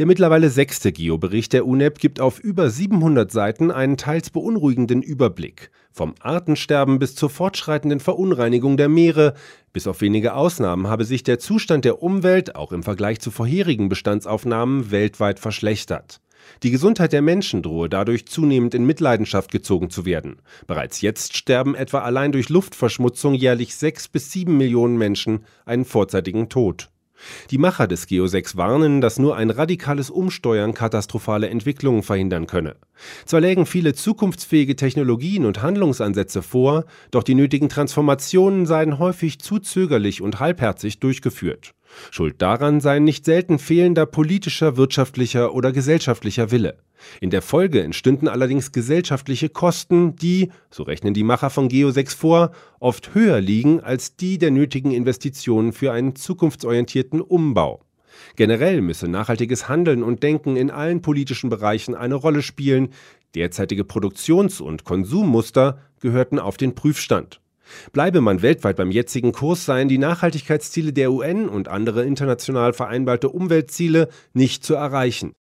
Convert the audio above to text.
Der mittlerweile sechste Geobericht der UNEP gibt auf über 700 Seiten einen teils beunruhigenden Überblick. Vom Artensterben bis zur fortschreitenden Verunreinigung der Meere. Bis auf wenige Ausnahmen habe sich der Zustand der Umwelt, auch im Vergleich zu vorherigen Bestandsaufnahmen, weltweit verschlechtert. Die Gesundheit der Menschen drohe dadurch zunehmend in Mitleidenschaft gezogen zu werden. Bereits jetzt sterben etwa allein durch Luftverschmutzung jährlich 6 bis 7 Millionen Menschen einen vorzeitigen Tod. Die Macher des Geo-6 warnen, dass nur ein radikales Umsteuern katastrophale Entwicklungen verhindern könne. Zwar lägen viele zukunftsfähige Technologien und Handlungsansätze vor, doch die nötigen Transformationen seien häufig zu zögerlich und halbherzig durchgeführt. Schuld daran seien nicht selten fehlender politischer, wirtschaftlicher oder gesellschaftlicher Wille. In der Folge entstünden allerdings gesellschaftliche Kosten, die, so rechnen die Macher von Geo-6 vor, oft höher liegen als die der nötigen Investitionen für einen zukunftsorientierten Umbau. Generell müsse nachhaltiges Handeln und Denken in allen politischen Bereichen eine Rolle spielen. Derzeitige Produktions- und Konsummuster gehörten auf den Prüfstand. Bleibe man weltweit beim jetzigen Kurs, seien die Nachhaltigkeitsziele der UN und andere international vereinbarte Umweltziele nicht zu erreichen.